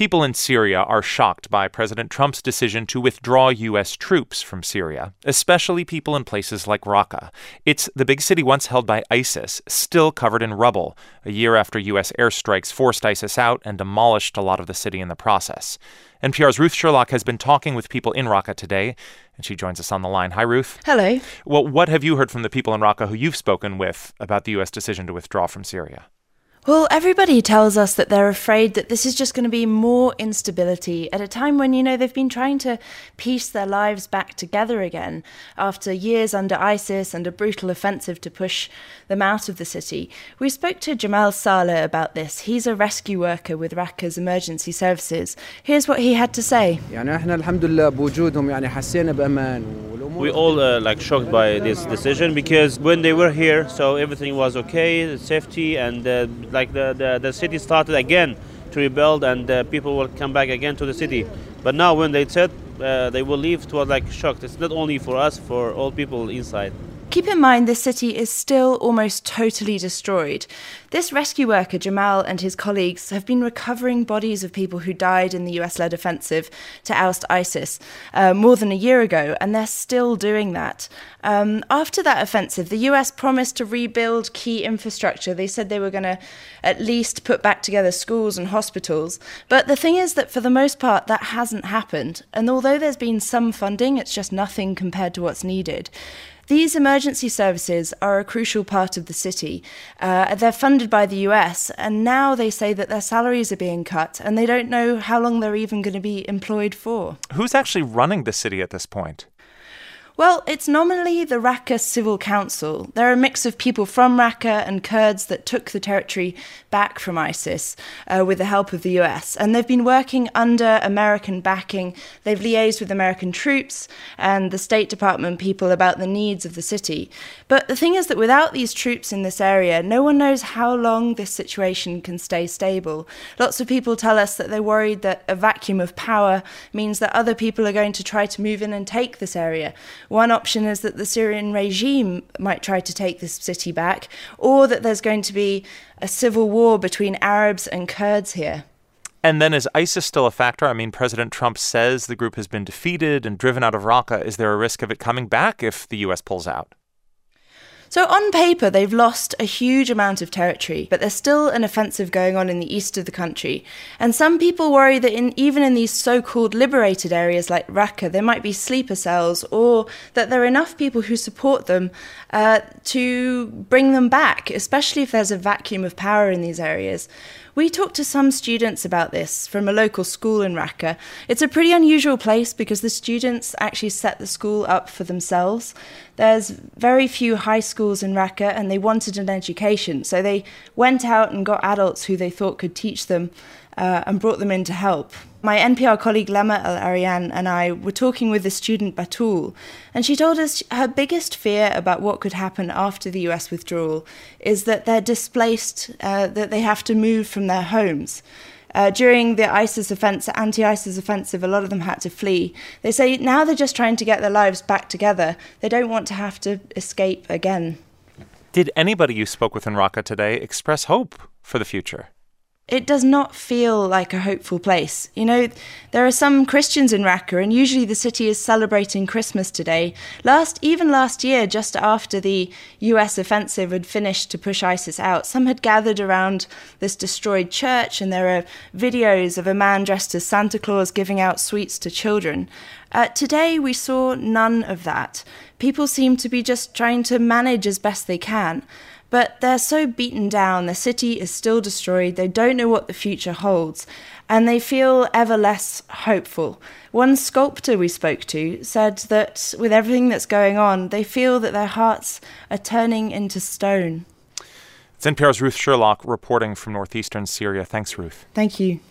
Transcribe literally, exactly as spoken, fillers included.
People in Syria are shocked by President Trump's decision to withdraw U S troops from Syria, especially people in places like Raqqa. It's the big city once held by ISIS, still covered in rubble, a year after U S airstrikes forced ISIS out and demolished a lot of the city in the process. N P R's Ruth Sherlock has been talking with people in Raqqa today, and she joins us on the line. Hi, Ruth. Hello. Well, what have you heard from the people in Raqqa who you've spoken with about the U S decision to withdraw from Syria? Well, everybody tells us that they're afraid that this is just going to be more instability at a time when, you know, they've been trying to piece their lives back together again after years under ISIS and a brutal offensive to push them out of the city. We spoke to Jamal Saleh about this. He's a rescue worker with Raqqa's emergency services. Here's what he had to say. We all uh, like shocked by this decision because when they were here, so everything was okay, safety, and uh, like the, the, the city started again to rebuild and uh, people will come back again to the city. But now when they said uh, they will leave, it was like shocked. It's not only for us, for all people inside. Keep in mind, this city is still almost totally destroyed. This rescue worker, Jamal, and his colleagues have been recovering bodies of people who died in the U S-led offensive to oust ISIS uh, more than a year ago, and they're still doing that. Um, after that offensive, the U S promised to rebuild key infrastructure. They said they were going to at least put back together schools and hospitals. But the thing is that for the most part, that hasn't happened. And although there's been some funding, it's just nothing compared to what's needed. These emergency services are a crucial part of the city. Uh, they're funded by the U S, and now they say that their salaries are being cut, and they don't know how long they're even going to be employed for. Who's actually running the city at this point? Well, it's nominally the Raqqa Civil Council. They're a mix of people from Raqqa and Kurds that took the territory back from ISIS uh, with the help of the U S. And they've been working under American backing. They've liaised with American troops and the State Department people about the needs of the city. But the thing is that without these troops in this area, no one knows how long this situation can stay stable. Lots of people tell us that they're worried that a vacuum of power means that other people are going to try to move in and take this area. One option is that the Syrian regime might try to take this city back, or that there's going to be a civil war between Arabs and Kurds here. And then is ISIS still a factor? I mean, President Trump says the group has been defeated and driven out of Raqqa. Is there a risk of it coming back if the U S pulls out? So on paper, they've lost a huge amount of territory, but there's still an offensive going on in the east of the country. And some people worry that in, even in these so-called liberated areas like Raqqa, there might be sleeper cells, or that there are enough people who support them uh, to bring them back, especially if there's a vacuum of power in these areas. We talked to some students about this from a local school in Raqqa. It's a pretty unusual place because the students actually set the school up for themselves. There's very few high schools in Raqqa and they wanted an education. So they went out and got adults who they thought could teach them uh, and brought them in to help. My N P R colleague Lama Al-Arian and I were talking with the student Batul, and she told us her biggest fear about what could happen after the U S withdrawal is that they're displaced, uh, that they have to move from their homes. Uh, during the ISIS offensive, anti-ISIS offensive, a lot of them had to flee. They say now they're just trying to get their lives back together. They don't want to have to escape again. Did anybody you spoke with in Raqqa today express hope for the future? It does not feel like a hopeful place. You know, there are some Christians in Raqqa, and usually the city is celebrating Christmas today. Last, even last year, just after the U S offensive had finished to push ISIS out, some had gathered around this destroyed church, and there are videos of a man dressed as Santa Claus giving out sweets to children. Uh, today, we saw none of that. People seem to be just trying to manage as best they can. But they're so beaten down, the city is still destroyed, they don't know what the future holds, and they feel ever less hopeful. One sculptor we spoke to said that with everything that's going on, they feel that their hearts are turning into stone. It's N P R's Ruth Sherlock reporting from northeastern Syria. Thanks, Ruth. Thank you.